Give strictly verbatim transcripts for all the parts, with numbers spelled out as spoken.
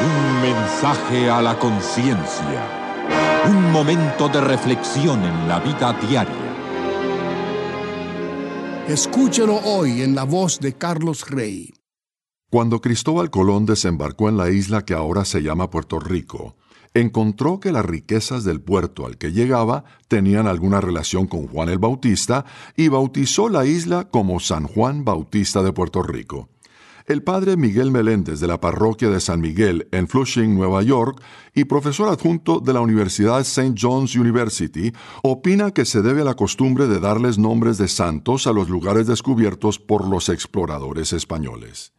Un mensaje a la conciencia. Un momento de reflexión en la vida diaria. Escúchelo hoy en la voz de Carlos Rey. Cuando Cristóbal Colón desembarcó en la isla que ahora se llama Puerto Rico, encontró que las riquezas del puerto al que llegaba tenían alguna relación con Juan el Bautista y bautizó la isla como San Juan Bautista de Puerto Rico. El padre Miguel Meléndez de la parroquia de San Miguel en Flushing, Nueva York, y profesor adjunto de la Universidad Saint John's University, opina que se debe a la costumbre de darles nombres de santos a los lugares descubiertos por los exploradores españoles.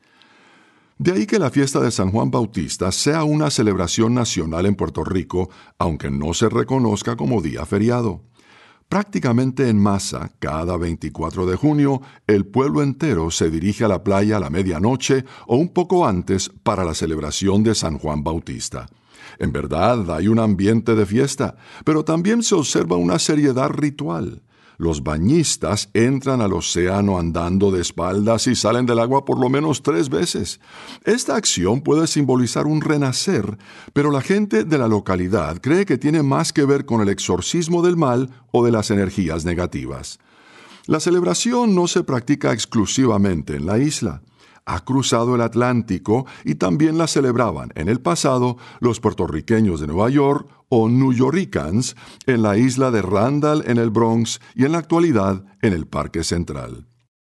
De ahí que la fiesta de San Juan Bautista sea una celebración nacional en Puerto Rico, aunque no se reconozca como día feriado. Prácticamente en masa, cada veinticuatro de junio, el pueblo entero se dirige a la playa a la medianoche o un poco antes para la celebración de San Juan Bautista. En verdad, hay un ambiente de fiesta, pero también se observa una seriedad ritual. Los bañistas entran al océano andando de espaldas y salen del agua por lo menos tres veces. Esta acción puede simbolizar un renacer, pero la gente de la localidad cree que tiene más que ver con el exorcismo del mal o de las energías negativas. La celebración no se practica exclusivamente en la isla. Ha cruzado el Atlántico y también la celebraban en el pasado los puertorriqueños de Nueva York o New Yorkers en la isla de Randall en el Bronx y en la actualidad en el Parque Central.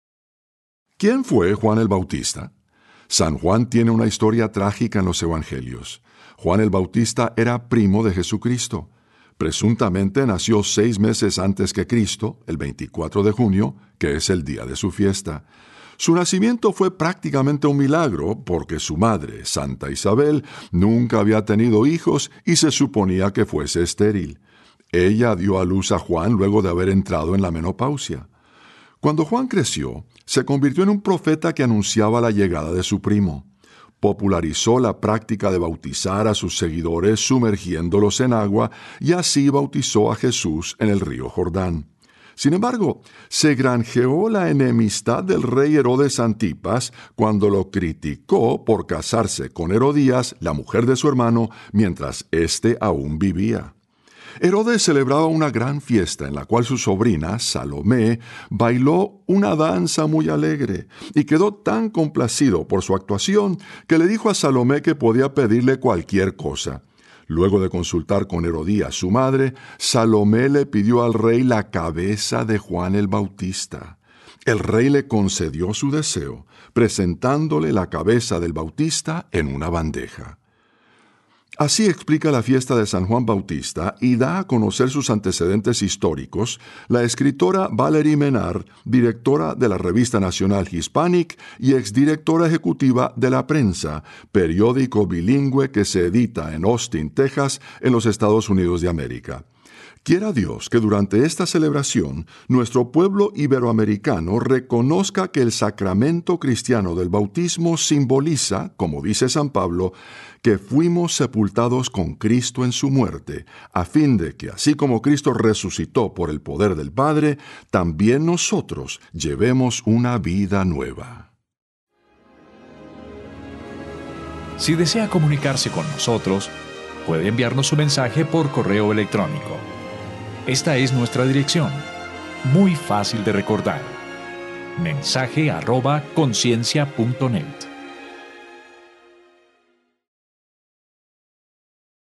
¿Quién fue Juan el Bautista? San Juan tiene una historia trágica en los Evangelios. Juan el Bautista era primo de Jesucristo. Presuntamente nació seis meses antes que Cristo, el veinticuatro de junio, que es el día de su fiesta. Su nacimiento fue prácticamente un milagro porque su madre, Santa Isabel, nunca había tenido hijos y se suponía que fuese estéril. Ella dio a luz a Juan luego de haber entrado en la menopausia. Cuando Juan creció, se convirtió en un profeta que anunciaba la llegada de su primo. Popularizó la práctica de bautizar a sus seguidores sumergiéndolos en agua y así bautizó a Jesús en el río Jordán. Sin embargo, se granjeó la enemistad del rey Herodes Antipas cuando lo criticó por casarse con Herodías, la mujer de su hermano, mientras éste aún vivía. Herodes celebraba una gran fiesta en la cual su sobrina, Salomé, bailó una danza muy alegre y quedó tan complacido por su actuación que le dijo a Salomé que podía pedirle cualquier cosa. Luego de consultar con Herodías, su madre, Salomé le pidió al rey la cabeza de Juan el Bautista. El rey le concedió su deseo, presentándole la cabeza del Bautista en una bandeja. Así explica la fiesta de San Juan Bautista y da a conocer sus antecedentes históricos la escritora Valerie Menard, directora de la Revista Nacional Hispanic y exdirectora ejecutiva de La Prensa, periódico bilingüe que se edita en Austin, Texas, en los Estados Unidos de América. Quiera Dios que durante esta celebración nuestro pueblo iberoamericano reconozca que el sacramento cristiano del bautismo simboliza, como dice San Pablo, que fuimos sepultados con Cristo en su muerte, a fin de que, así como Cristo resucitó por el poder del Padre, también nosotros llevemos una vida nueva. Si desea comunicarse con nosotros, puede enviarnos su mensaje por correo electrónico. Esta es nuestra dirección, muy fácil de recordar. mensaje arroba conciencia punto net.